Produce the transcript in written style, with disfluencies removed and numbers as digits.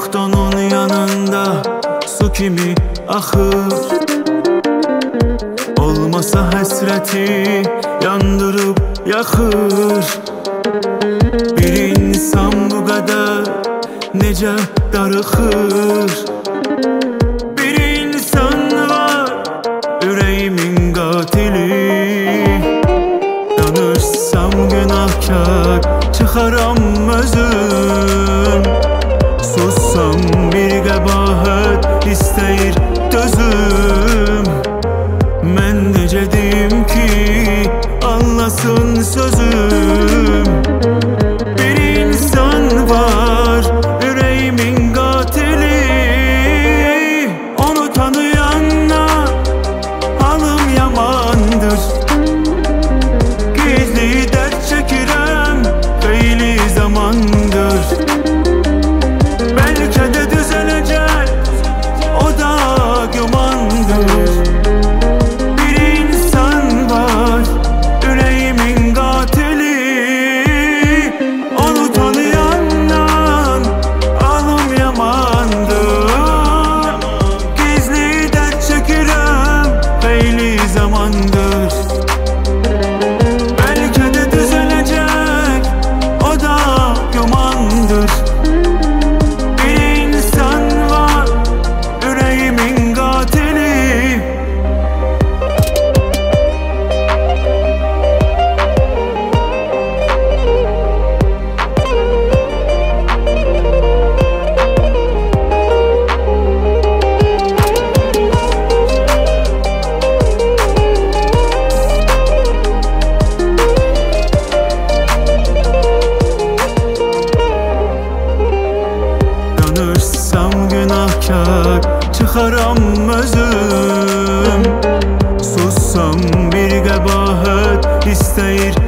vaxt onun yanında su kimi axır. Olmasa həsrəti yandırıb yaxır. Bir insan bu qədər necə darıxır. Bir insan var ürəyimin qatili. Danışsam günahkar çıxaram özüm. Sussam bir qəbahət istəyir dözüm. Mən necə deyim ki anlasın sözüm. Bir insan var ürəyimin qatili. Onu tanıyanlar halım yamandır. Gizli dərd çəkirəm xeyli zamandır. Bəlkə də düzələcək, o da gümandır. Bir insan var ürəyimin qatili. Onu tanıyandan alım yamandır. Gizli dərd çəkirəm xeyli zamandır. Bəlkə də düzələcək, o da gümandır. Bir insan var ürəyimin qatili. Danışsam günahkar çıxaram özüm. Sussam bir qəbahət istəyir